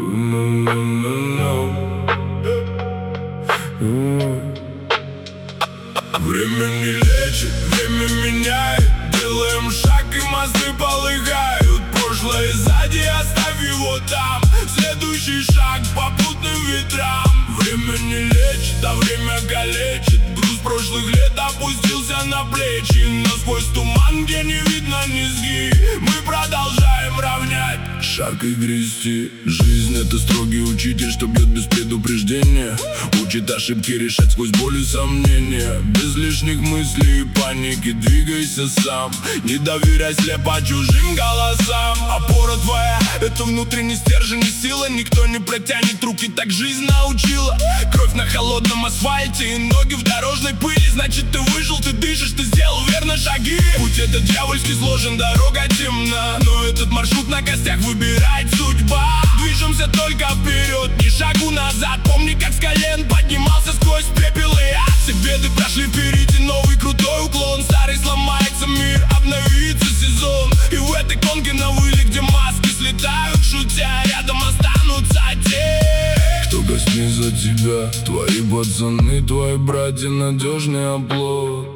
Время не лечит, время меняет. Делаем шаг и мосты полыхают. Прошлое сзади, оставь его там. Следующий шаг попутным ветрам. Время не лечит, а время калечит. Груз прошлых лет опустился на плечи. Но сквозь туман, где не видно низги, мы продолжаем равнять шаг и грести. Жизнь — это строгий учитель, что бьет без предупреждения. Учит ошибки решать сквозь боль и сомнения. Без лишних мыслей и паники двигайся сам. Не доверяй слепо чужим голосам. Опора твоя — это внутренний стержень и сила. Никто не протянет руки, так жизнь научила. Кровь на холодном асфальте и ноги в дорожной пыли. Значит, ты выжил, ты дышишь, ты сделал верно шаги. Путь этот дьявольски сложен, дорога темна, но этот маршрут на костях выбирает судьба. Движемся только вперед, ни шагу назад. Помни, как с колен поднимался сквозь пепел и ад. Все беды прошли впереди, новый крутой уклон. Старый сломается мир, обновится сезон. И в этой конке на выле, где маски слетают, шутя, рядом останутся те, кто гаснет за тебя. Твои пацаны, твои братья, надежный оплот.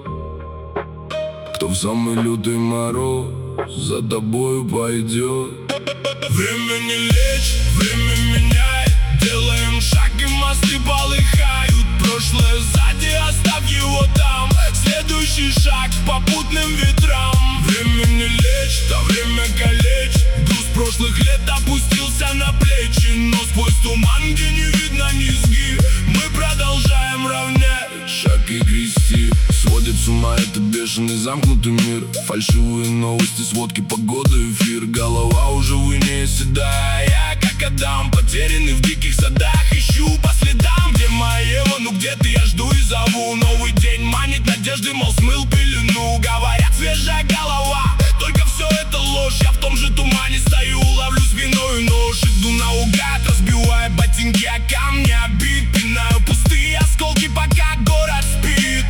Кто в самый лютый мороз за тобою пойдет. Время не лечит, время меняет. Делаем шаг и мосты полыхают. Прошлое сзади, оставь его там. Следующий шаг попутным ветрам. Время не лечит, а время калечит. Груз прошлых лет опустился на плечи. Но сквозь туман, где не видно низги, мы продолжаем равнять шаг и грести. Сводит с ума этот бешеный замкнутый мир. Фальшивые новости, сводки погоды, эфир. Голова уже в ине седая. Я, как Адам, потерянный в диких садах. Ищу по следам, где Маева, ну где ты, я жду и зову. Новый день манит надежды, мол, смыл пелену. Говорят, свежая голова, только все это ложь. Я в том же тумане стою, ловлю спиной нож. Иду наугад, разбивая ботинки о камни обид. Пинаю пустые осколки, пока город спит.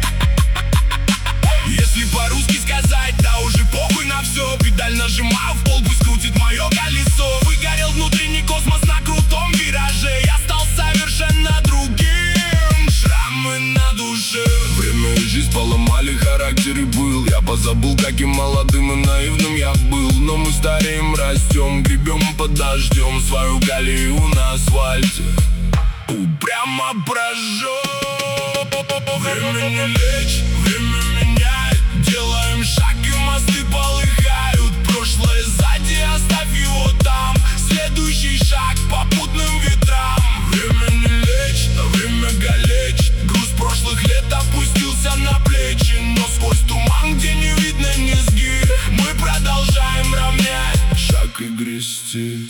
Если по-русски сказать, да уже похуй на все. Педаль нажимаю в пол, пусть крутит мое колесо. Выгорел внутренний космос на крутом вираже. Я стал совершенно другим. Шрамы на душе. Время и жизнь поломали характер и пыл. Я позабыл, каким молодым и наивным я был. Но мы стареем, растем, гребем под дождем свою колею на асфальте. Упрямо прожжем. Время не лечит, время меняет. Делаем шаг и мосты полыхают. Прошлое сзади, оставь его там. Следующий шаг попутным ветрам. Время не лечит, а время калечит. Груз прошлых лет опустился на плечи. Но сквозь туман, где не видно низги, мы продолжаем равнять шаг и грести.